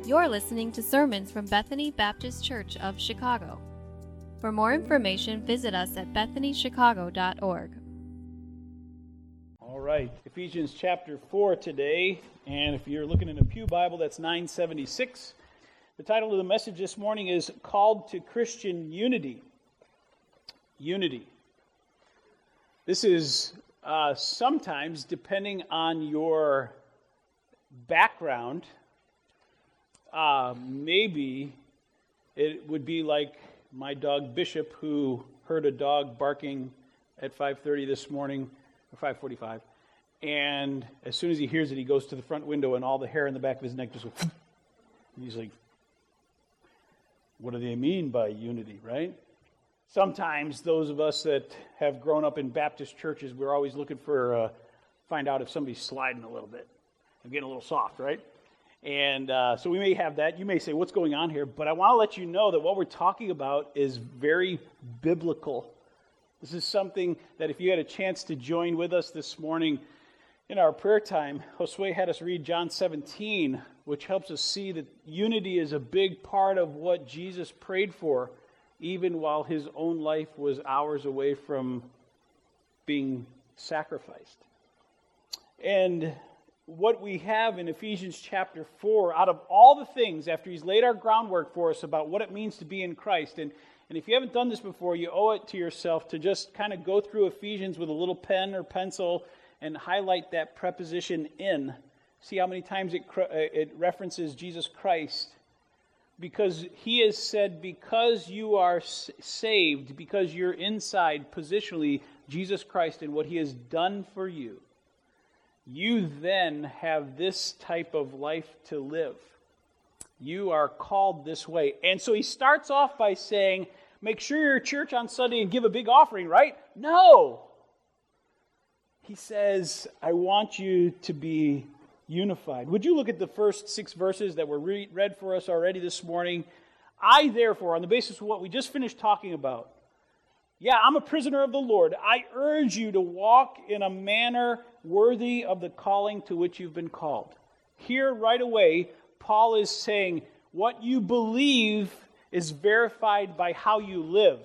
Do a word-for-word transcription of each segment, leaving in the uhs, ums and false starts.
You're listening to sermons from Bethany Baptist Church of Chicago. For more information, visit us at bethany chicago dot org. All right, Ephesians chapter four today, and if you're looking in a pew Bible, that's nine seventy-six. The title of the message this morning is Called to Christian Unity. Unity. This is uh, sometimes, depending on your background, uh, maybe it would be like my dog Bishop, who heard a dog barking at five thirty this morning, or five forty-five, and as soon as he hears it, he goes to the front window, and all the hair in the back of his neck just goes, and he's like, what do they mean by unity, right? Sometimes those of us that have grown up in Baptist churches, we're always looking for, uh, find out if somebody's sliding a little bit. I'm getting a little soft, right? And uh, so we may have that. You may say, what's going on here? But I want to let you know that what we're talking about is very biblical. This is something that if you had a chance to join with us this morning in our prayer time, Josue had us read John seventeen, which helps us see that unity is a big part of what Jesus prayed for, even while his own life was hours away from being sacrificed. And what we have in Ephesians chapter four, out of all the things, after he's laid our groundwork for us about what it means to be in Christ, and, and if you haven't done this before, you owe it to yourself to just kind of go through Ephesians with a little pen or pencil and highlight that preposition in. See how many times it, it references Jesus Christ. Because he has said, because you are saved, because you're inside positionally Jesus Christ and what he has done for you, you then have this type of life to live. You are called this way. And so he starts off by saying, make sure you're at church on Sunday and give a big offering, right? No! He says, I want you to be unified. Would you look at the first six verses that were re- read for us already this morning? I, therefore, on the basis of what we just finished talking about, yeah, I'm a prisoner of the Lord. I urge you to walk in a manner worthy of the calling to which you've been called. Here, right away, Paul is saying, what you believe is verified by how you live.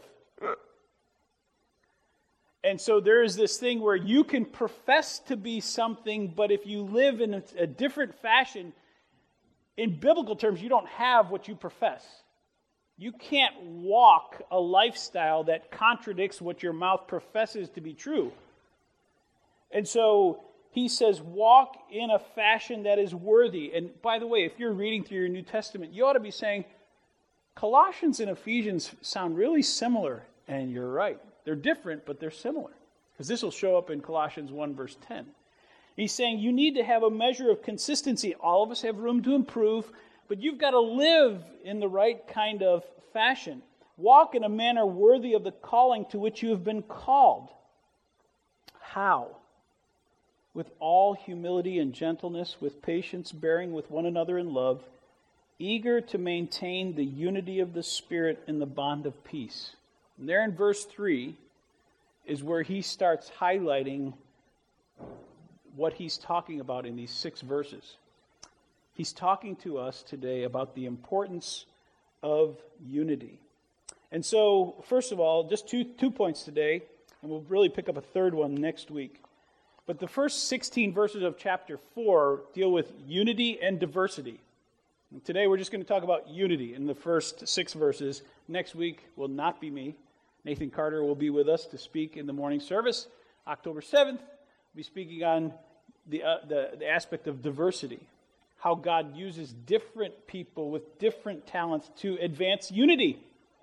And so there is this thing where you can profess to be something, but if you live in a, a different fashion, in biblical terms, you don't have what you profess. You can't walk a lifestyle that contradicts what your mouth professes to be true. And so he says, walk in a fashion that is worthy. And by the way, if you're reading through your New Testament, you ought to be saying, Colossians and Ephesians sound really similar. And you're right. They're different, but they're similar. Because this will show up in Colossians one, verse ten. He's saying you need to have a measure of consistency. All of us have room to improve, but you've got to live in the right kind of fashion. Walk in a manner worthy of the calling to which you have been called. How? With all humility and gentleness, with patience, bearing with one another in love, eager to maintain the unity of the Spirit in the bond of peace. And there in verse three is where he starts highlighting what he's talking about in these six verses. He's talking to us today about the importance of unity. And so, first of all, just two, two points today, and we'll really pick up a third one next week. But the first sixteen verses of chapter four deal with unity and diversity. And today we're just going to talk about unity in the first six verses. Next week will not be me. Nathan Carter will be with us to speak in the morning service. October seventh, we'll be speaking on the, uh, the, the aspect of diversity. How God uses different people with different talents to advance unity.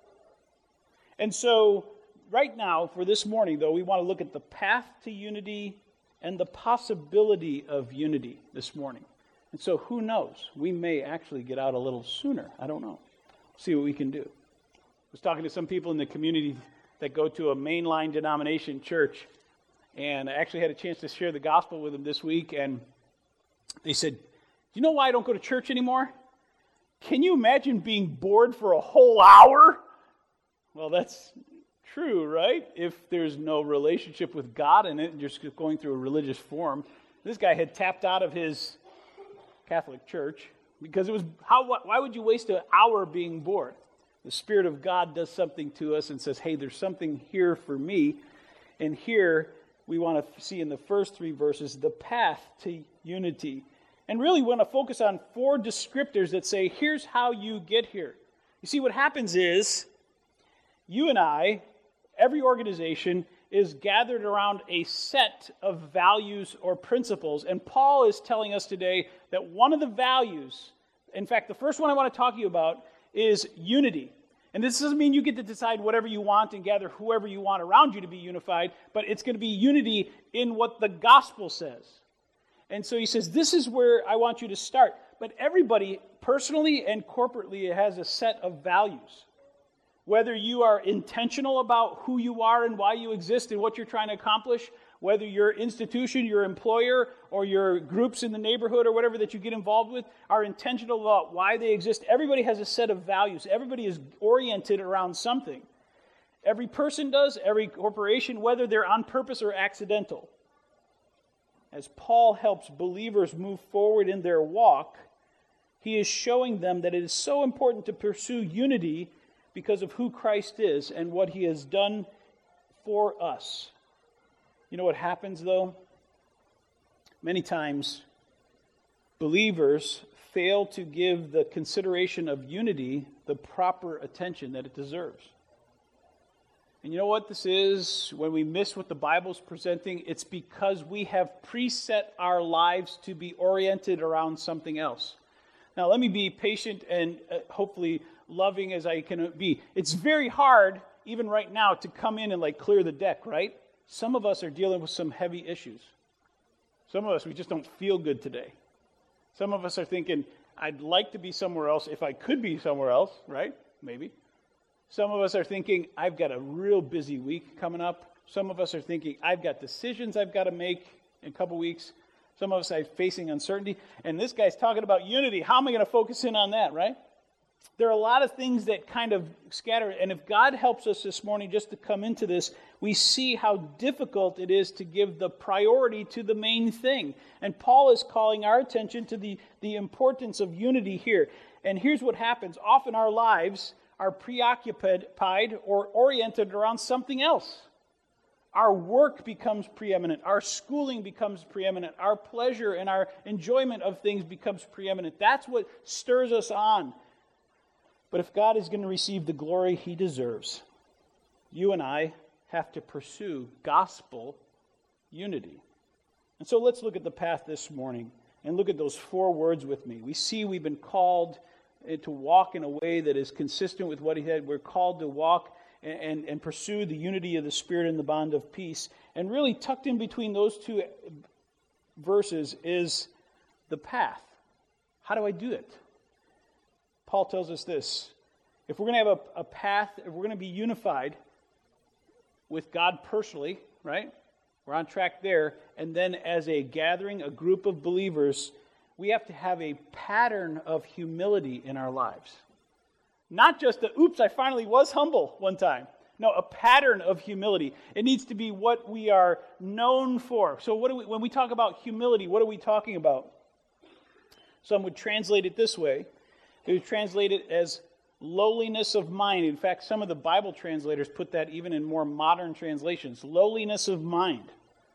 And so, right now, for this morning, though, we want to look at the path to unity and the possibility of unity this morning. And so, who knows? We may actually get out a little sooner. I don't know. See what we can do. I was talking to some people in the community that go to a mainline denomination church, and I actually had a chance to share the gospel with them this week, and they said, do you know why I don't go to church anymore? Can you imagine being bored for a whole hour? Well, that's true, right? If there's no relationship with God in it, you're just going through a religious form. This guy had tapped out of his Catholic church, Because it was, how? why would you waste an hour being bored? The Spirit of God does something to us and says, hey, there's something here for me. And here we want to see in the first three verses the path to unity. And really want to focus on four descriptors that say, here's how you get here. You see, what happens is, you and I, every organization, is gathered around a set of values or principles. And Paul is telling us today that one of the values, in fact, the first one I want to talk to you about is unity. And this doesn't mean you get to decide whatever you want and gather whoever you want around you to be unified, but it's going to be unity in what the gospel says. And so he says, this is where I want you to start. But everybody, personally and corporately, has a set of values. Whether you are intentional about who you are and why you exist and what you're trying to accomplish, whether your institution, your employer, or your groups in the neighborhood or whatever that you get involved with are intentional about why they exist. Everybody has a set of values. Everybody is oriented around something. Every person does, every corporation, whether they're on purpose or accidental. As Paul helps believers move forward in their walk, he is showing them that it is so important to pursue unity because of who Christ is and what he has done for us. You know what happens, though? Many times, believers fail to give the consideration of unity the proper attention that it deserves. And you know what this is? When we miss what the Bible's presenting, it's because we have preset our lives to be oriented around something else. Now, let me be patient and uh, hopefully loving as I can be. It's very hard, even right now, to come in and like clear the deck, right? Some of us are dealing with some heavy issues. Some of us, we just don't feel good today. Some of us are thinking, I'd like to be somewhere else if I could be somewhere else, right? Maybe. Some of us are thinking, I've got a real busy week coming up. Some of us are thinking, I've got decisions I've got to make in a couple weeks. Some of us are facing uncertainty. And this guy's talking about unity. How am I going to focus in on that, right? There are a lot of things that kind of scatter. And if God helps us this morning just to come into this, we see how difficult it is to give the priority to the main thing. And Paul is calling our attention to the, the importance of unity here. And here's what happens. Often our lives are preoccupied or oriented around something else. Our work becomes preeminent. Our schooling becomes preeminent. Our pleasure and our enjoyment of things becomes preeminent. That's what stirs us on. But if God is going to receive the glory he deserves, you and I have to pursue gospel unity. And so let's look at the path this morning and look at those four words with me. We see we've been called to walk in a way that is consistent with what he said. We're called to walk and, and, and pursue the unity of the Spirit and the bond of peace. And really tucked in between those two verses is the path. How do I do it? Paul tells us this. If we're going to have a, a path, if we're going to be unified with God personally, right? We're on track there. And then as a gathering, a group of believers, we have to have a pattern of humility in our lives. Not just a, oops, I finally was humble one time. No, a pattern of humility. It needs to be what we are known for. So what do we, when we talk about humility, what are we talking about? Some would translate it this way. They would translate it as lowliness of mind. In fact, some of the Bible translators put that even in more modern translations. Lowliness of mind.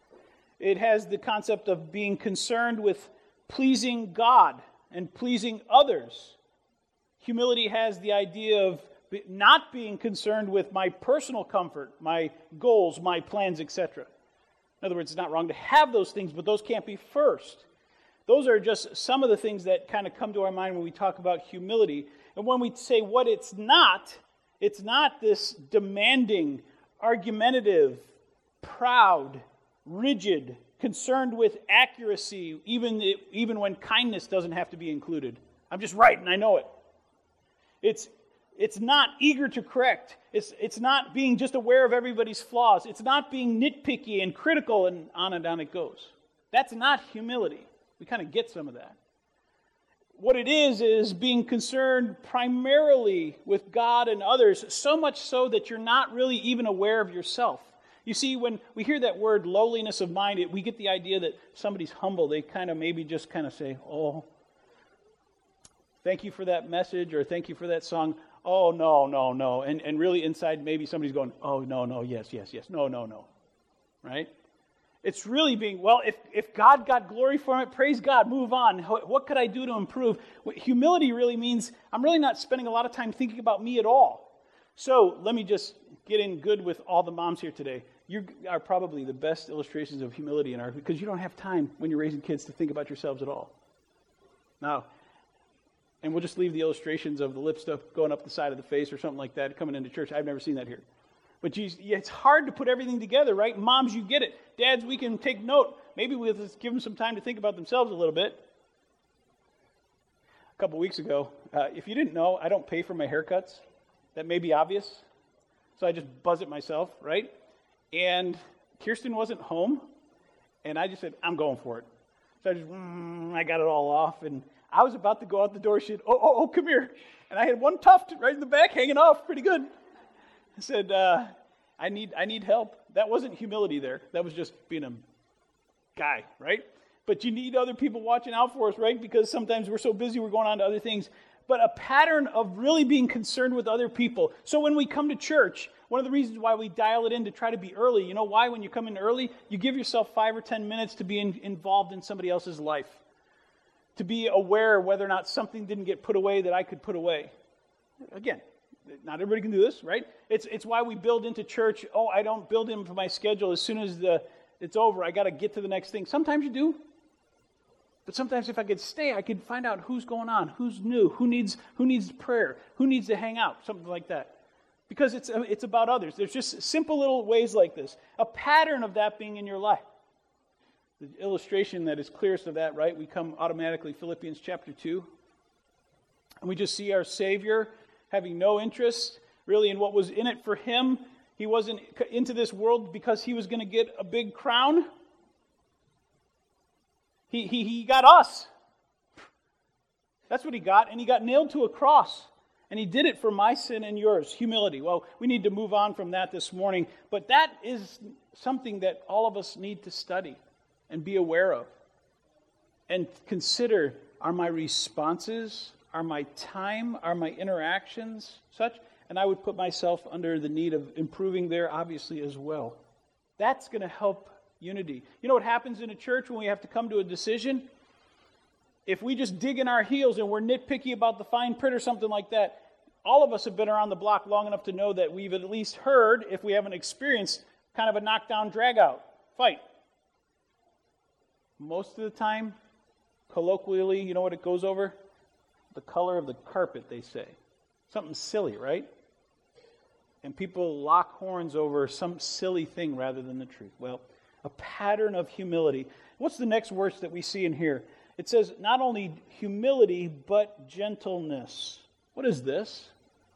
It has the concept of being concerned with pleasing God and pleasing others. Humility has the idea of not being concerned with my personal comfort, my goals, my plans, et cetera. In other words, it's not wrong to have those things, but those can't be first. Those are just some of the things that kind of come to our mind when we talk about humility. And when we say what it's not, it's not this demanding, argumentative, proud, rigid, concerned with accuracy, even, even when kindness doesn't have to be included. I'm just right and I know it. It's, it's not eager to correct. It's, it's not being just aware of everybody's flaws. It's not being nitpicky and critical, and on and on it goes. That's not humility. We kind of get some of that. What it is, is being concerned primarily with God and others, so much so that you're not really even aware of yourself. You see, when we hear that word lowliness of mind, it, we get the idea that somebody's humble. They kind of maybe just kind of say, oh. thank you for that message, or thank you for that song. Oh, no, no, no. And and really inside, maybe somebody's going, oh, no, no, yes, yes, yes, no, no, no. Right? It's really being, well, if, if God got glory from it, praise God, move on. What could I do to improve? Humility really means I'm really not spending a lot of time thinking about me at all. So let me just get in good with all the moms here today. You are probably the best illustrations of humility in our, because you don't have time when you're raising kids to think about yourselves at all. Now, and we'll just leave the illustrations of the lipstick going up the side of the face or something like that coming into church. I've never seen that here. But you, it's hard to put everything together, right? Moms, you get it. Dads, we can take note. Maybe we'll just give them some time to think about themselves a little bit. A couple weeks ago, uh, if you didn't know, I don't pay for my haircuts. That may be obvious. So I just buzz it myself, right? And Kirsten wasn't home, and I just said, I'm going for it. So I just, mm, I got it all off, and I was about to go out the door. She said, oh, oh, oh, come here. And I had one tuft right in the back hanging off pretty good. I said, uh, I need I need help. That wasn't humility there. That was just being a guy, right? But you need other people watching out for us, right? Because sometimes we're so busy, we're going on to other things. But a pattern of really being concerned with other people. So when we come to church, one of the reasons why we dial it in to try to be early, you know why? When you come in early, you give yourself five or ten minutes to be in, involved in somebody else's life. To be aware whether or not something didn't get put away that I could put away. Again, not everybody can do this, right? It's it's why we build into church, oh, I don't build into my schedule as soon as the it's over. I got to get to the next thing. Sometimes you do. But sometimes if I could stay, I could find out who's going on, who's new, who needs who needs prayer, who needs to hang out, something like that. Because it's it's about others. There's just simple little ways like this. A pattern of that being in your life. The illustration that is clearest of that, right? We come automatically, Philippians chapter two. And we just see our Savior having no interest really in what was in it for him. He wasn't into this world because he was going to get a big crown. He, he, he got us. That's what he got. And he got nailed to a cross. And he did it for my sin and yours. Humility. Well, we need to move on from that this morning. But that is something that all of us need to study and be aware of. And consider, are my responses, are my time, are my interactions such? And I would put myself under the need of improving there, obviously, as well. That's going to help unity. You know what happens in a church when we have to come to a decision? If we just dig in our heels and we're nitpicky about the fine print or something like that, all of us have been around the block long enough to know that we've at least heard, if we haven't experienced, kind of a knockdown, drag-out fight. Most of the time, colloquially, you know what it goes over? The color of the carpet, they say. Something silly, right? And people lock horns over some silly thing rather than the truth. Well, a pattern of humility. What's the next verse that we see in here? It says not only humility, but gentleness. What is this?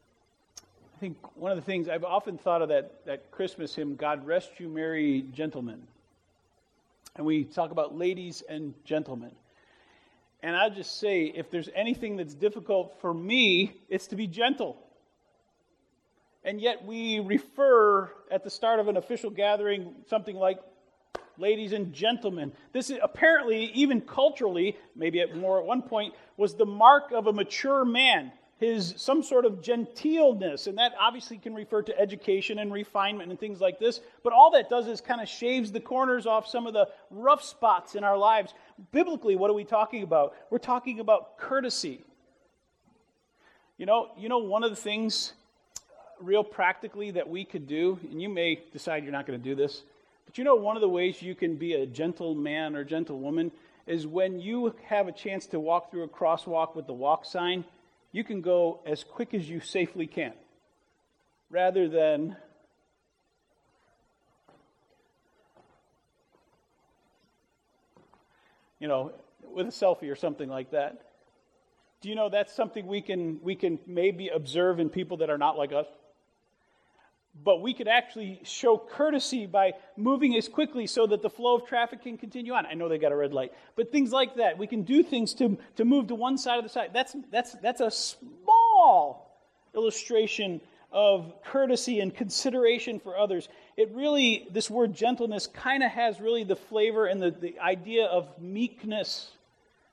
I think one of the things, I've often thought of that, that Christmas hymn, God Rest You Merry Gentlemen. And we talk about ladies and gentlemen. And I'll just say, if there's anything that's difficult for me, it's to be gentle. And yet we refer at the start of an official gathering something like, ladies and gentlemen. This is apparently, even culturally, maybe at more at one point, was the mark of a mature man. His some sort of genteelness, and that obviously can refer to education and refinement and things like this. But all that does is kind of shaves the corners off some of the rough spots in our lives. Biblically, what are we talking about? We're talking about courtesy. You know, you know one of the things, real practically, that we could do, and you may decide you're not going to do this, but you know one of the ways you can be a gentle man or gentle woman is when you have a chance to walk through a crosswalk with the walk sign, you can go as quick as you safely can, rather than you know, with a selfie or something like that. Do you know that's something we can we can maybe observe in people that are not like us? But we could actually show courtesy by moving as quickly so that the flow of traffic can continue on. I know they got a red light, but things like that. We can do things to, to move to one side of the side. That's that's that's a small illustration of courtesy and consideration for others. It really, this word gentleness kind of has really the flavor and the, the idea of meekness,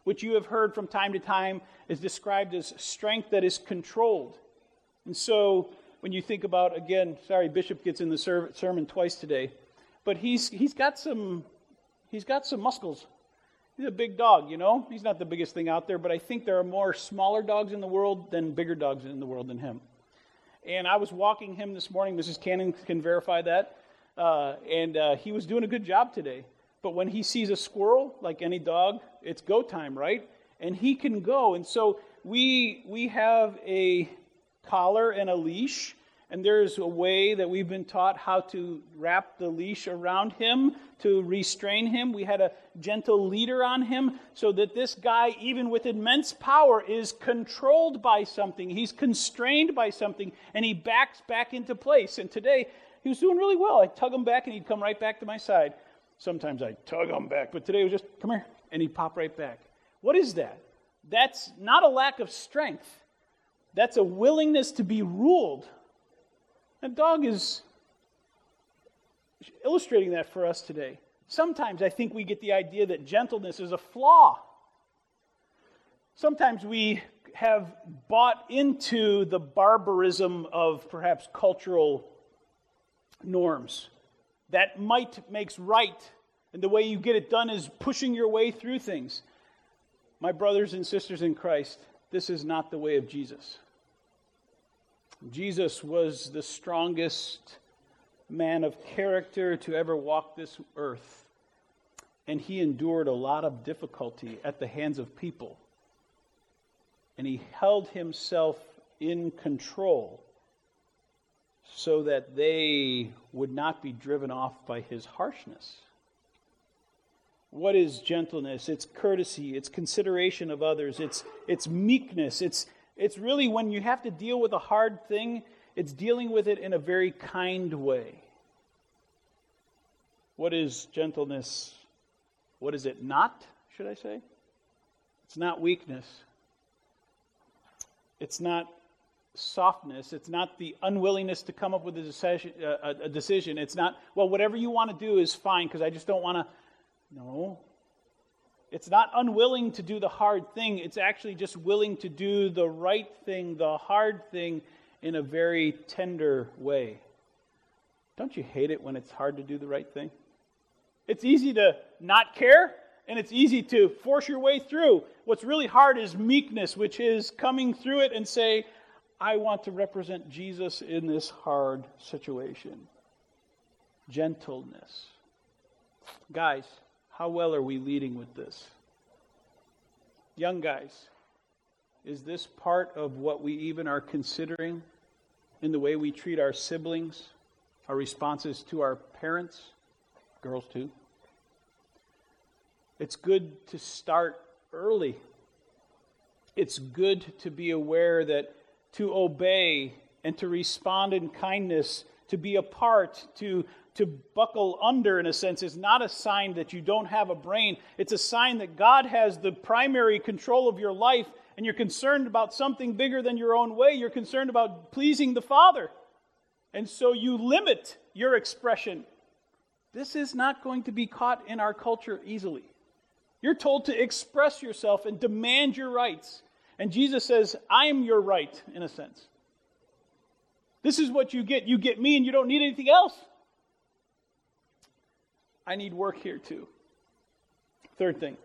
which you have heard from time to time is described as strength that is controlled. And so when you think about, again, sorry, Bishop gets in the ser- sermon twice today, but he's he's got some he's got some muscles. He's a big dog, you know. He's not the biggest thing out there, but I think there are more smaller dogs in the world than bigger dogs in the world than him. And I was walking him this morning. Missus Cannon can verify that. Uh, and uh, he was doing a good job today. But when he sees a squirrel, like any dog, it's go time, right? And he can go. And so we we have a collar and a leash. And there's a way that we've been taught how to wrap the leash around him to restrain him. We had a gentle leader on him so that this guy, even with immense power, is controlled by something. He's constrained by something, and he backs back into place. And today, he was doing really well. I'd tug him back, and he'd come right back to my side. Sometimes I'd tug him back, but today it was just, come here, and he'd pop right back. What is that? That's not a lack of strength. That's a willingness to be ruled. That dog is illustrating that for us today. Sometimes I think we get the idea that gentleness is a flaw. Sometimes we have bought into the barbarism of perhaps cultural norms. That might makes right, and the way you get it done is pushing your way through things. My brothers and sisters in Christ, this is not the way of Jesus. Jesus was the strongest man of character to ever walk this earth. And he endured a lot of difficulty at the hands of people. And he held himself in control so that they would not be driven off by his harshness. What is gentleness? It's courtesy, it's consideration of others, it's it's meekness, it's It's really when you have to deal with a hard thing, it's dealing with it in a very kind way. What is gentleness? What is it not, should I say? It's not weakness. It's not softness. It's not the unwillingness to come up with a decision. A, a decision. It's not, well, whatever you want to do is fine because I just don't want to. No. It's not unwilling to do the hard thing. It's actually just willing to do the right thing, the hard thing, in a very tender way. Don't you hate it when it's hard to do the right thing? It's easy to not care, and it's easy to force your way through. What's really hard is meekness, which is coming through it and say, I want to represent Jesus in this hard situation. Gentleness. Guys, how well are we leading with this? Young guys, is this part of what we even are considering in the way we treat our siblings, our responses to our parents, girls too? It's good to start early. It's good to be aware that to obey and to respond in kindness, to be a part, to To buckle under, in a sense, is not a sign that you don't have a brain. It's a sign that God has the primary control of your life, and you're concerned about something bigger than your own way. You're concerned about pleasing the Father. And so you limit your expression. This is not going to be caught in our culture easily. You're told to express yourself and demand your rights. And Jesus says, I am your right, in a sense. This is what you get. You get me and you don't need anything else. I need work here too. Third thing.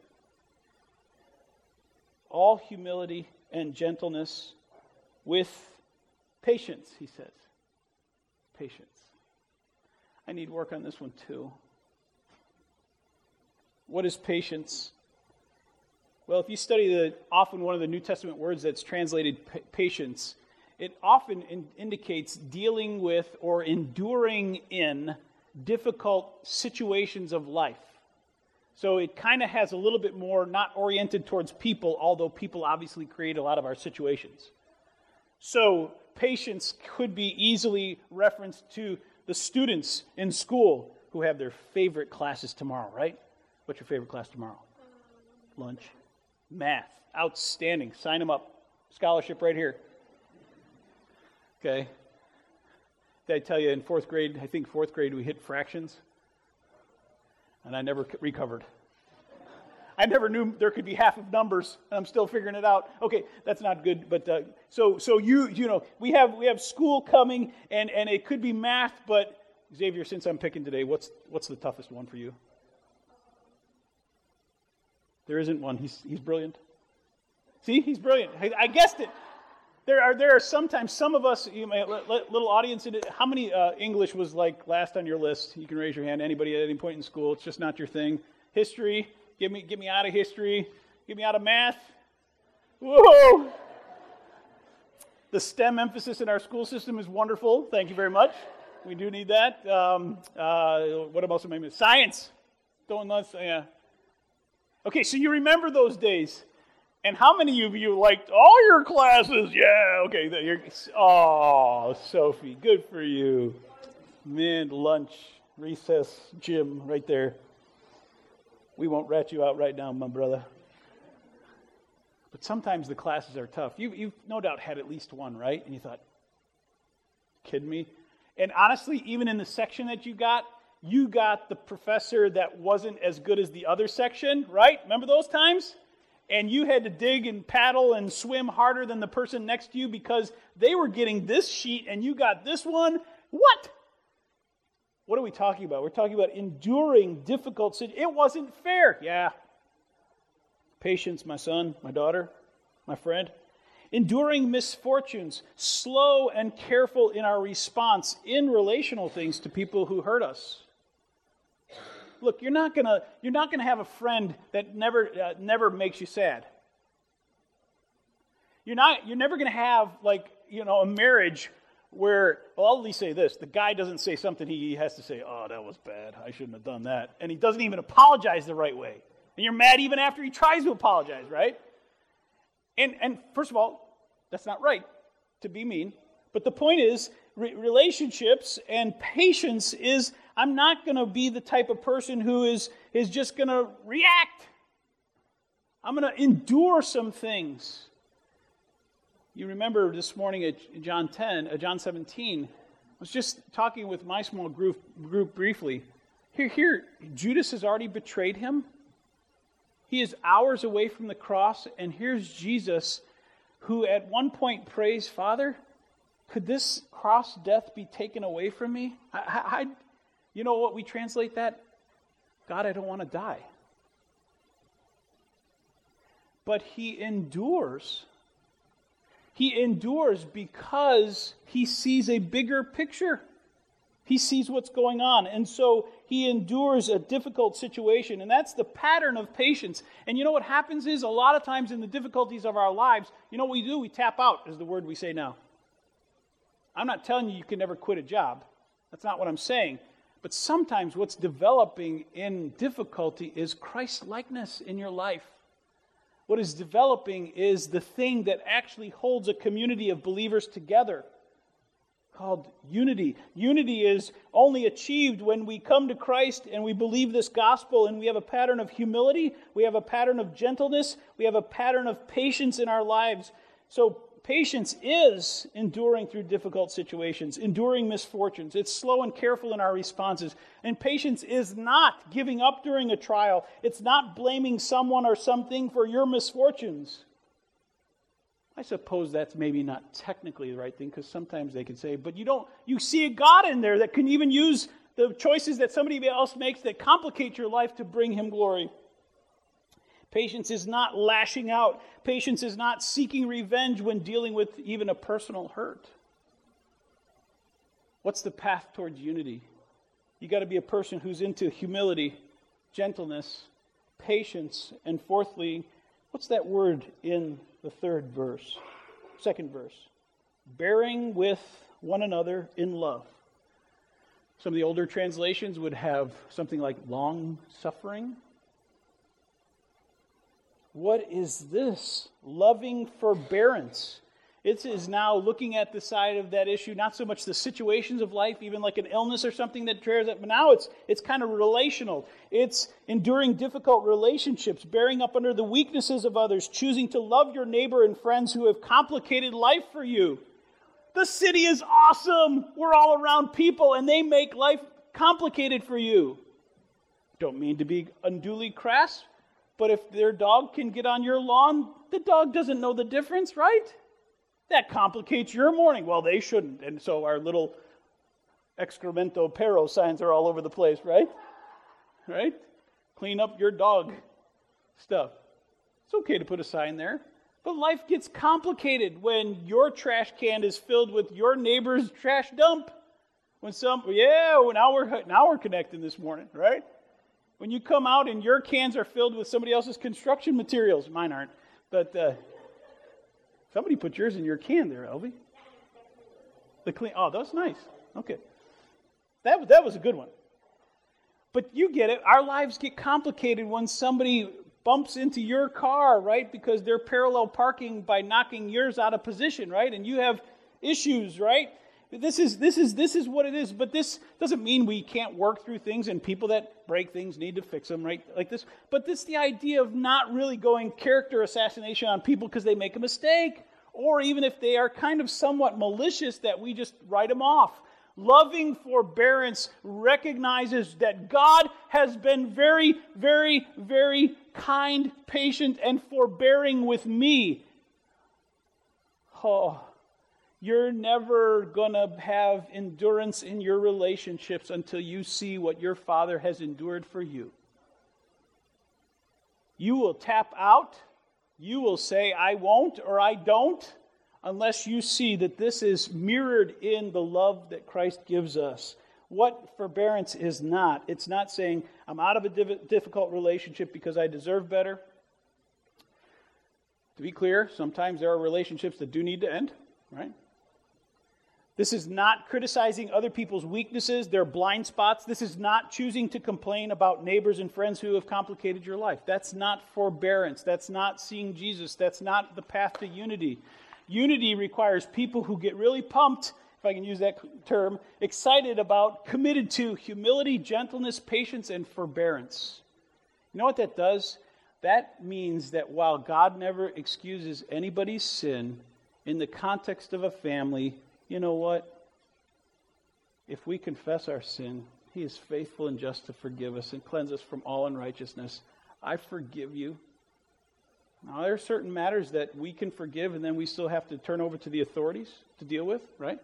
All humility and gentleness with patience, he says. Patience. I need work on this one too. What is patience? Well, if you study the often one of the New Testament words that's translated patience, it often in, indicates dealing with or enduring in difficult situations of life. So it kind of has a little bit more, not oriented towards people, although people obviously create a lot of our situations. So patience could be easily referenced to the students in school who have their favorite classes tomorrow, right? What's your favorite class tomorrow? Lunch. Math. Outstanding. Sign them up. Scholarship right here. Okay. Did I tell you in fourth grade, I think fourth grade, we hit fractions? And I never recovered. I never knew there could be half of numbers, and I'm still figuring it out. Okay, that's not good. But uh, so so you you know we have we have school coming, and, and it could be math. But Xavier, since I'm picking today, what's what's the toughest one for you? There isn't one. He's he's brilliant. See, he's brilliant. I, I guessed it. There are there are sometimes some of us. You may, little audience. How many uh, English was like last on your list? You can raise your hand. Anybody at any point in school? It's just not your thing. History. Get me, get me out of history. Get me out of math. Whoa! The STEM emphasis in our school system is wonderful. Thank you very much. We do need that. Um, uh, what else am I missing? Science. Don't nuts. Yeah. Okay, so you remember those days. And how many of you liked all your classes? Yeah, okay. You're, oh, Sophie, good for you. Man, lunch, recess, gym, right there. We won't rat you out right now, my brother. But sometimes the classes are tough. You, you've no doubt had at least one, right? And you thought, kidding me? And honestly, even in the section that you got, you got the professor that wasn't as good as the other section, right? Remember those times? And you had to dig and paddle and swim harder than the person next to you because they were getting this sheet and you got this one. What? What are we talking about? We're talking about enduring difficult situations. It wasn't fair. Yeah. Patience, my son, my daughter, my friend. Enduring misfortunes, slow and careful in our response in relational things to people who hurt us. Look, you're not gonna you're not gonna have a friend that never uh, never makes you sad. You're not you're never gonna have like you know a marriage where, well, I'll at least say this, the guy doesn't say something he has to say, oh, that was bad, I shouldn't have done that. And he doesn't even apologize the right way. And you're mad even after he tries to apologize, right? And and first of all, that's not right to be mean. But the point is, re- relationships and patience is, I'm not going to be the type of person who is, is just going to react. I'm going to endure some things. You remember this morning at John ten, uh, John seventeen, I was just talking with my small group group briefly. Here, here, Judas has already betrayed him. He is hours away from the cross, and here's Jesus, who at one point prays, Father, could this cross death be taken away from me? I, I, I, you know what we translate that? God, I don't want to die. But he endures. He endures because he sees a bigger picture. He sees what's going on. And so he endures a difficult situation. And that's the pattern of patience. And you know what happens is a lot of times in the difficulties of our lives, you know what we do? We tap out, is the word we say now. I'm not telling you you can never quit a job. That's not what I'm saying. But sometimes what's developing in difficulty is Christ-likeness in your life. What is developing is the thing that actually holds a community of believers together, called unity. Unity is only achieved when we come to Christ and we believe this gospel and we have a pattern of humility, we have a pattern of gentleness, we have a pattern of patience in our lives. So patience is enduring through difficult situations, enduring misfortunes. It's slow and careful in our responses. And patience is not giving up during a trial. It's not blaming someone or something for your misfortunes. I suppose that's maybe not technically the right thing, because sometimes they can say, but you don't, you see a God in there that can even use the choices that somebody else makes that complicate your life to bring him glory. Patience is not lashing out. Patience is not seeking revenge when dealing with even a personal hurt. What's the path towards unity? You got to be a person who's into humility, gentleness, patience, and fourthly, what's that word in the third verse? Second verse. Bearing with one another in love. Some of the older translations would have something like long suffering. What is this? Loving forbearance. It is now looking at the side of that issue, not so much the situations of life, even like an illness or something that tears up, but now it's it's kind of relational. It's enduring difficult relationships, bearing up under the weaknesses of others, choosing to love your neighbor and friends who have complicated life for you. The city is awesome. We're all around people, and they make life complicated for you. Don't mean to be unduly crass, But if their dog can get on your lawn, the dog doesn't know the difference, right? That complicates your morning. Well, they shouldn't. And so our little excremento perro signs are all over the place, right? Right? Clean up your dog stuff. It's okay to put a sign there. But life gets complicated when your trash can is filled with your neighbor's trash dump. When some, yeah, now we're now we're connecting this morning, right? When you come out and your cans are filled with somebody else's construction materials. Mine aren't. But uh, somebody put yours in your can there, Elvie. The clean. Oh, that's nice. Okay. That, that was a good one. But you get it. Our lives get complicated when somebody bumps into your car, right? Because they're parallel parking by knocking yours out of position, right? And you have issues, right? This is this is this is what it is, but this doesn't mean we can't work through things, and people that break things need to fix them, right? Like this. But this is the idea of not really going character assassination on people because they make a mistake, or even if they are kind of somewhat malicious, that we just write them off. Loving forbearance recognizes that God has been very, very, very kind, patient, and forbearing with me. Oh. You're never going to have endurance in your relationships until you see what your Father has endured for you. You will tap out. You will say, I won't or I don't, unless you see that this is mirrored in the love that Christ gives us. What forbearance is not. It's not saying, I'm out of a difficult relationship because I deserve better. To be clear, sometimes there are relationships that do need to end, right? This is not criticizing other people's weaknesses, their blind spots. This is not choosing to complain about neighbors and friends who have complicated your life. That's not forbearance. That's not seeing Jesus. That's not the path to unity. Unity requires people who get really pumped, if I can use that term, excited about, committed to humility, gentleness, patience, and forbearance. You know what that does? That means that while God never excuses anybody's sin, in the context of a family, you know what? If we confess our sin, He is faithful and just to forgive us and cleanse us from all unrighteousness. I forgive you. Now, there are certain matters that we can forgive and then we still have to turn over to the authorities to deal with, right?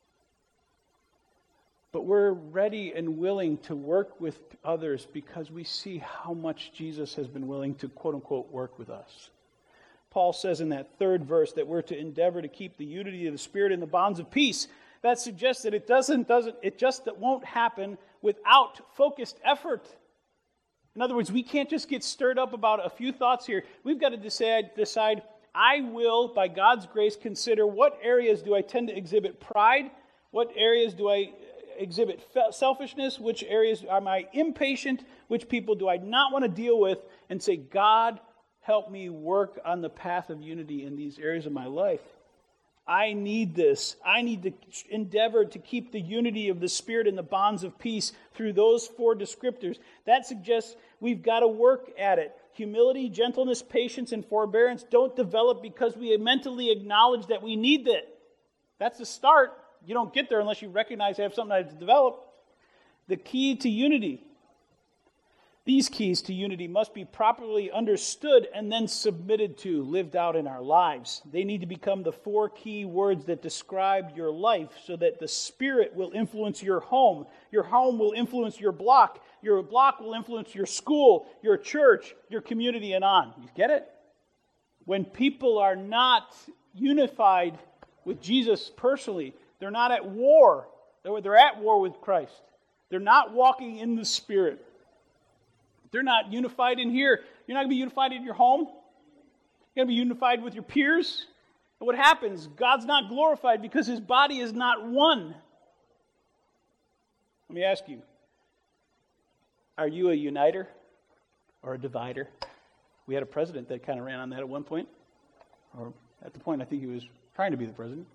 But we're ready and willing to work with others because we see how much Jesus has been willing to, quote-unquote, work with us. Paul says in that third verse that we're to endeavor to keep the unity of the Spirit in the bonds of peace. That suggests that it doesn't, doesn't, it just won't happen without focused effort. In other words, we can't just get stirred up about a few thoughts here. We've got to decide, decide, I will, by God's grace, consider what areas do I tend to exhibit pride, what areas do I exhibit selfishness, which areas am I impatient, which people do I not want to deal with, and say, God, help me work on the path of unity in these areas of my life. I need this. I need to endeavor to keep the unity of the Spirit and the bonds of peace through those four descriptors. That suggests we've got to work at it. Humility, gentleness, patience, and forbearance don't develop because we mentally acknowledge that we need it. That's the start. You don't get there unless you recognize you have something to develop. The key to unity. These keys to unity must be properly understood and then submitted to, lived out in our lives. They need to become the four key words that describe your life so that the Spirit will influence your home. Your home will influence your block. Your block will influence your school, your church, your community, and on. You get it? When people are not unified with Jesus personally, they're not at war. They're at war with Christ. They're not walking in the Spirit. They're not unified in here. You're not going to be unified in your home. You're going to be unified with your peers. And what happens? God's not glorified because His body is not one. Let me ask you, are you a uniter or a divider? We had a president that kind of ran on that at one point. Or at the point, I think he was trying to be the president.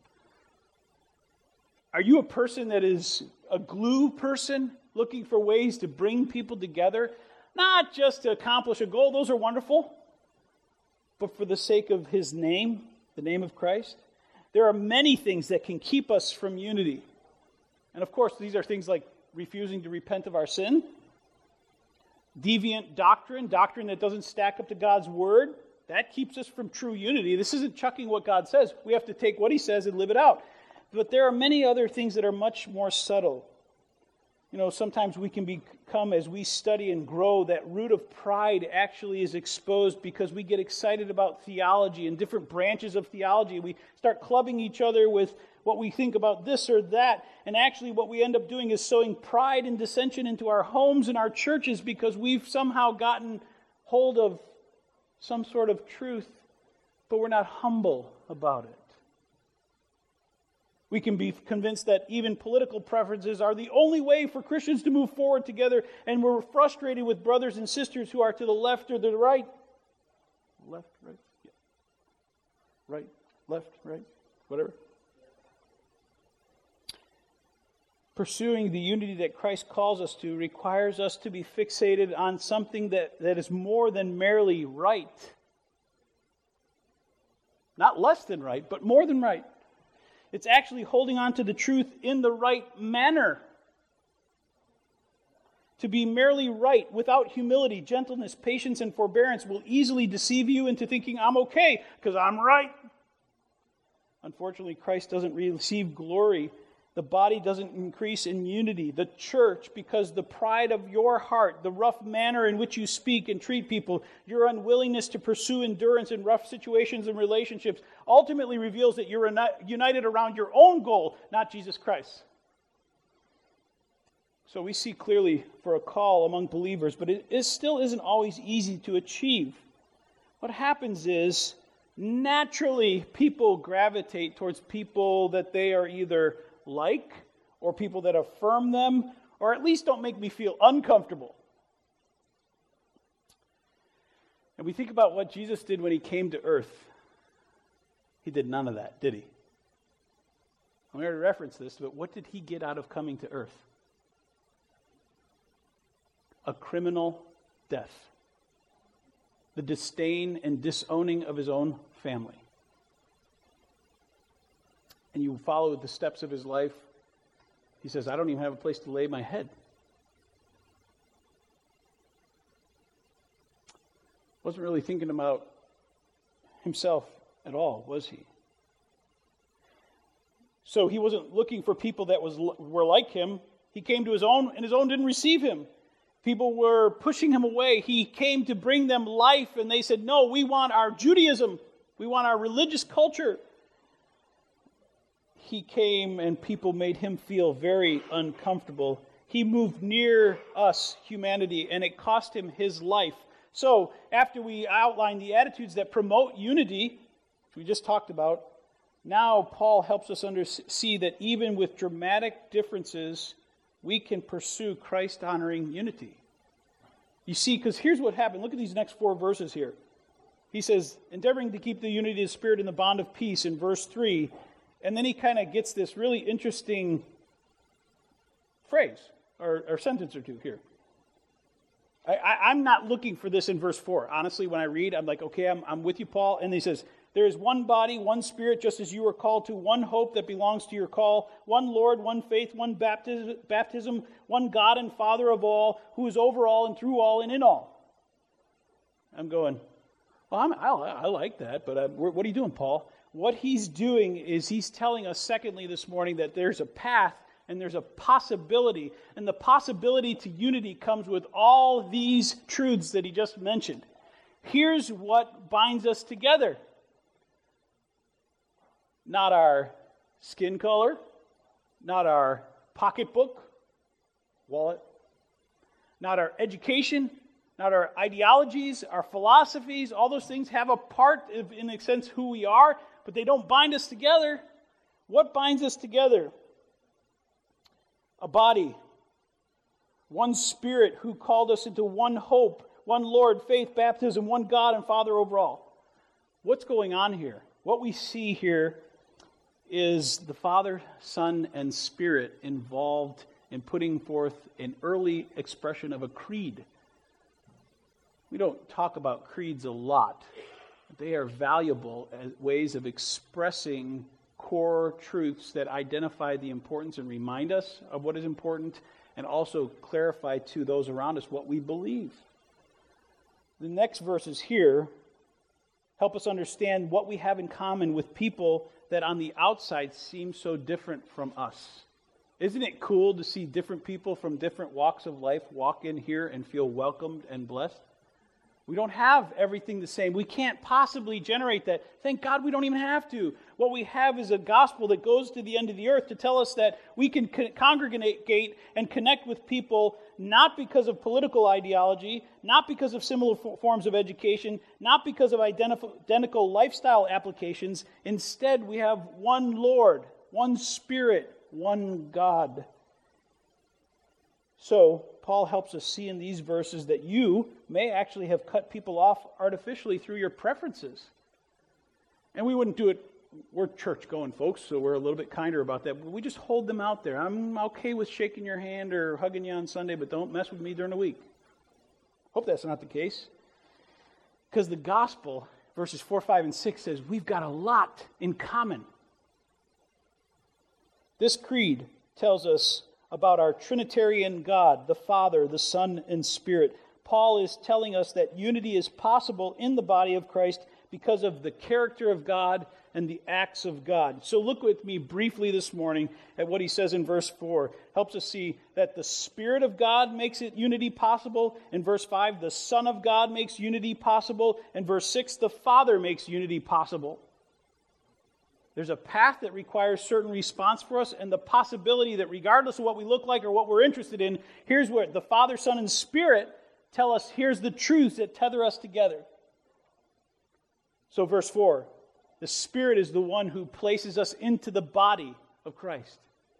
Are you a person that is a glue person, looking for ways to bring people together? Not just to accomplish a goal, those are wonderful, but for the sake of His name, the name of Christ. There are many things that can keep us from unity. And of course, these are things like refusing to repent of our sin, deviant doctrine, doctrine that doesn't stack up to God's word, that keeps us from true unity. This isn't chucking what God says. We have to take what he says and live it out. But there are many other things that are much more subtle. You know, sometimes we can become, as we study and grow, that root of pride actually is exposed because we get excited about theology and different branches of theology. We start clubbing each other with what we think about this or that. And actually what we end up doing is sowing pride and dissension into our homes and our churches because we've somehow gotten hold of some sort of truth, but we're not humble about it. We can be convinced that even political preferences are the only way for Christians to move forward together, and we're frustrated with brothers and sisters who are to the left or the right. Left, right, yeah. Right, left, right, whatever. Pursuing the unity that Christ calls us to requires us to be fixated on something that, that is more than merely right. Not less than right, but more than right. It's actually holding on to the truth in the right manner. To be merely right without humility, gentleness, patience, and forbearance will easily deceive you into thinking, I'm okay because I'm right. Unfortunately, Christ doesn't receive glory. The body doesn't increase in unity. The church, because the pride of your heart, the rough manner in which you speak and treat people, your unwillingness to pursue endurance in rough situations and relationships, ultimately reveals that you're united around your own goal, not Jesus Christ. So we see clearly for a call among believers, but it is, still isn't always easy to achieve. What happens is, naturally, people gravitate towards people that they are either like, or people that affirm them, or at least don't make me feel uncomfortable. And we think about what Jesus did when he came to earth. He did none of that, did he? I'm going to reference this, but what did he get out of coming to earth? A criminal death. The disdain and disowning of his own family. And you follow the steps of his life, he says, I don't even have a place to lay my head. Wasn't really thinking about himself at all, was he? So he wasn't looking for people that was were like him. He came to his own, and his own didn't receive him. People were pushing him away. He came to bring them life, and they said, no, we want our Judaism. We want our religious culture. He came and people made him feel very uncomfortable. He moved near us, humanity, and it cost him his life. So, after we outline the attitudes that promote unity, which we just talked about, now Paul helps us under, see that even with dramatic differences, we can pursue Christ-honoring unity. You see, because here's what happened. Look at these next four verses here. He says, endeavoring to keep the unity of the Spirit in the bond of peace in verse three. And then he kind of gets this really interesting phrase or, or sentence or two here. I, I, I'm not looking for this in verse four. Honestly, when I read, I'm like, okay, I'm, I'm with you, Paul. And he says, there is one body, one Spirit, just as you were called to, one hope that belongs to your call, one Lord, one faith, one baptism, baptism, one God and Father of all, who is over all and through all and in all. I'm going, well, I'm, I, I like that, but I, what are you doing, Paul? What he's doing is he's telling us, secondly, this morning, that there's a path and there's a possibility. And the possibility to unity comes with all these truths that he just mentioned. Here's what binds us together. Not our skin color, not our pocketbook, wallet, not our education, not our ideologies, our philosophies. All those things have a part of, in a sense, who we are, but they don't bind us together. What binds us together? A body, one Spirit who called us into one hope, one Lord, faith, baptism, one God and Father over all. What's going on here? What we see here is the Father, Son, and Spirit involved in putting forth an early expression of a creed. We don't talk about creeds a lot. They are valuable as ways of expressing core truths that identify the importance and remind us of what is important, and also clarify to those around us what we believe. the next verses here help us understand what we have in common with people that on the outside seem so different from us. Isn't it cool to see different people from different walks of life walk in here and feel welcomed and blessed? We don't have everything the same. We can't possibly generate that. Thank God we don't even have to. What we have is a gospel that goes to the end of the earth to tell us that we can con- congregate and connect with people not because of political ideology, not because of similar f- forms of education, not because of identif- identical lifestyle applications. Instead, we have one Lord, one Spirit, one God. So, Paul helps us see in these verses that you may actually have cut people off artificially through your preferences. And we wouldn't do it, we're church-going folks, so we're a little bit kinder about that. But we just hold them out there. I'm okay with shaking your hand or hugging you on Sunday, but don't mess with me during the week. Hope that's not the case. Because the gospel, verses four, five, and six says we've got a lot in common. This creed tells us about our Trinitarian God, the Father, the Son, and Spirit. Paul is telling us that unity is possible in the body of Christ because of the character of God and the acts of God. So look with me briefly this morning at what he says in verse four. Helps us see that the Spirit of God makes it unity possible. In verse five, the Son of God makes unity possible. In verse six, the Father makes unity possible. There's a path that requires certain response for us, and the possibility that regardless of what we look like or what we're interested in, here's what the Father, Son, and Spirit tell us, here's the truths that tether us together. So verse four, the Spirit is the one who places us into the body of Christ.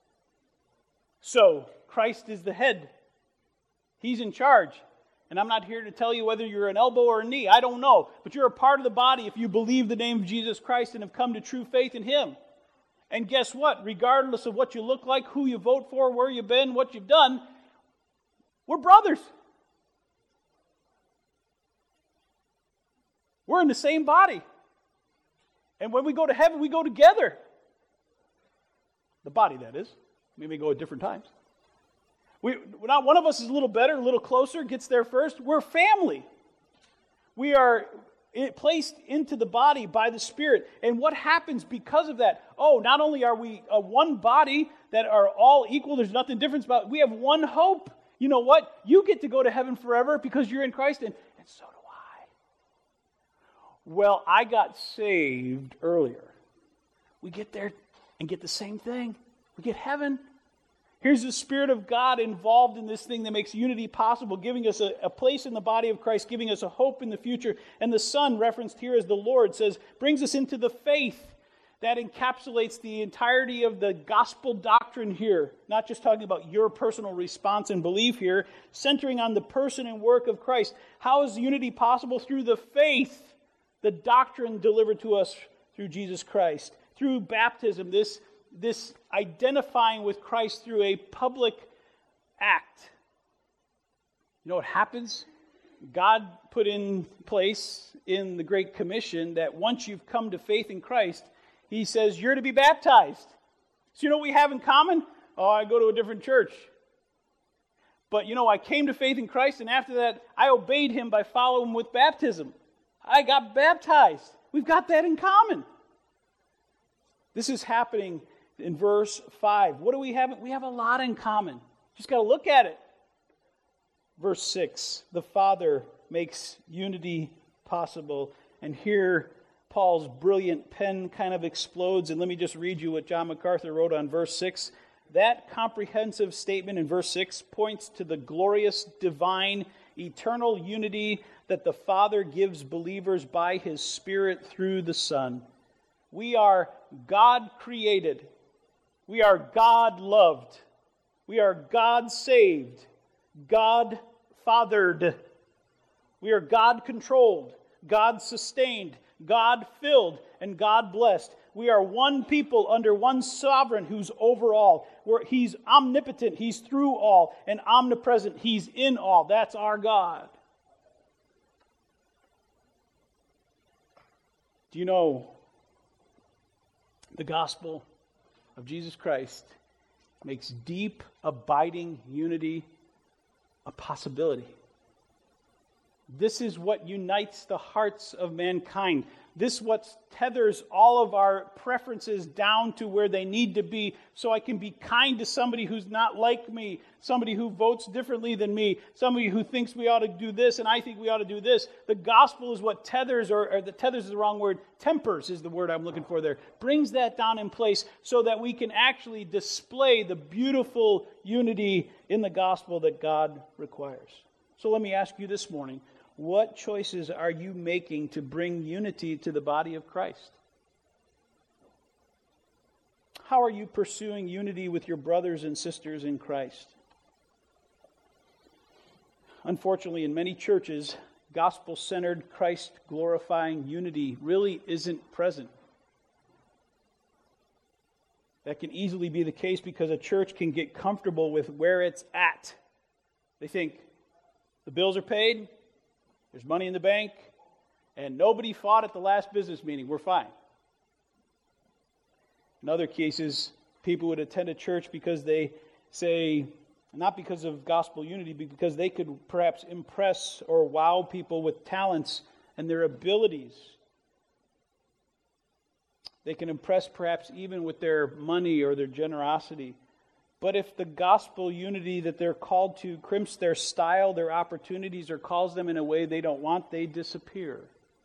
So, Christ is the head. He's in charge. And I'm not here to tell you whether you're an elbow or a knee. I don't know. But you're a part of the body if you believe the name of Jesus Christ and have come to true faith in Him. And guess what? Regardless of what you look like, who you vote for, where you've been, what you've done, we're brothers. We're in the same body. And when we go to heaven, we go together. The body, that is. We may go at different times. We, not one of us is a little better, a little closer, gets there first. We're family. We are placed into the body by the Spirit. And what happens because of that? Oh, not only are we a one body that are all equal, there's nothing different about, we have one hope. You know what? You get to go to heaven forever because you're in Christ, and, and so do I. Well, I got saved earlier. We get there and get the same thing. We get heaven. Here's the Spirit of God involved in this thing that makes unity possible, giving us a, a place in the body of Christ, giving us a hope in the future. And the Son, referenced here as the Lord, says, brings us into the faith that encapsulates the entirety of the gospel doctrine here. Not just talking about your personal response and belief here, centering on the person and work of Christ. How is unity possible? Through the faith, the doctrine delivered to us through Jesus Christ. Through baptism, this This identifying with Christ through a public act. You know what happens? God put in place in the Great Commission that once you've come to faith in Christ, He says you're to be baptized. So you know what we have in common? Oh, I go to a different church. But you know, I came to faith in Christ, and after that, I obeyed Him by following Him with baptism. I got baptized. We've got that in common. This is happening in verse five. What do we have? We have a lot in common. Just got to look at it. Verse six, the Father makes unity possible. And here, Paul's brilliant pen kind of explodes. And let me just read you what John MacArthur wrote on verse six. That comprehensive statement in verse six points to the glorious, divine, eternal unity that the Father gives believers by His Spirit through the Son. We are God-created. We are God-loved. We are God-saved. God-fathered. We are God-controlled, God-sustained, God-filled, and God-blessed. We are one people under one sovereign who's over all. Where He's omnipotent, He's through all, and omnipresent, He's in all. That's our God. Do you know the gospel of Jesus Christ makes deep, abiding unity a possibility? This is what unites the hearts of mankind. This what tethers all of our preferences down to where they need to be, so I can be kind to somebody who's not like me, somebody who votes differently than me, somebody who thinks we ought to do this and I think we ought to do this. The gospel is what tethers, or, or the tethers is the wrong word, tempers is the word I'm looking for there, brings that down in place so that we can actually display the beautiful unity in the gospel that God requires. So let me ask you this morning, what choices are you making to bring unity to the body of Christ? How are you pursuing unity with your brothers and sisters in Christ? Unfortunately, in many churches, gospel-centered, Christ-glorifying unity really isn't present. That can easily be the case because a church can get comfortable with where it's at. They think, the bills are paid, there's money in the bank, and nobody fought at the last business meeting. We're fine. In other cases, people would attend a church because they say, not because of gospel unity, but because they could perhaps impress or wow people with talents and their abilities. They can impress perhaps even with their money or their generosity. But if the gospel unity that they're called to crimps their style, their opportunities, or calls them in a way they don't want, they disappear.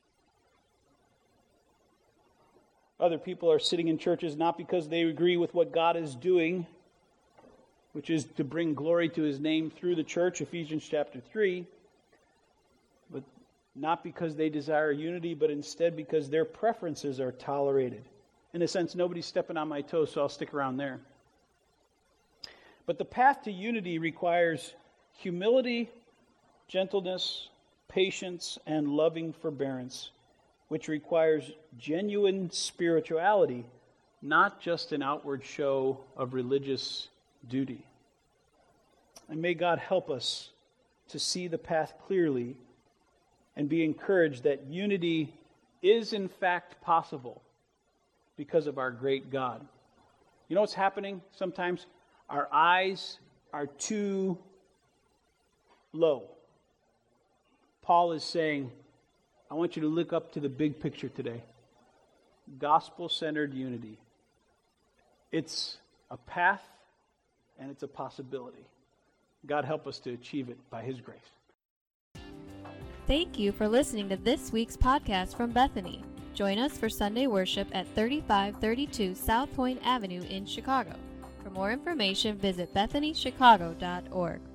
Other people are sitting in churches not because they agree with what God is doing, which is to bring glory to His name through the church, Ephesians chapter three, but not because they desire unity, but instead because their preferences are tolerated. In a sense, nobody's stepping on my toes, so I'll stick around there. But the path to unity requires humility, gentleness, patience, and loving forbearance, which requires genuine spirituality, not just an outward show of religious duty. And may God help us to see the path clearly and be encouraged that unity is in fact possible because of our great God. You know what's happening sometimes? Our eyes are too low. Paul is saying, I want you to look up to the big picture today. Gospel-centered unity. It's a path and it's a possibility. God help us to achieve it by His grace. Thank you for listening to this week's podcast from Bethany. Join us for Sunday worship at thirty-five thirty-two South Point Avenue in Chicago. For more information, visit bethany chicago dot org.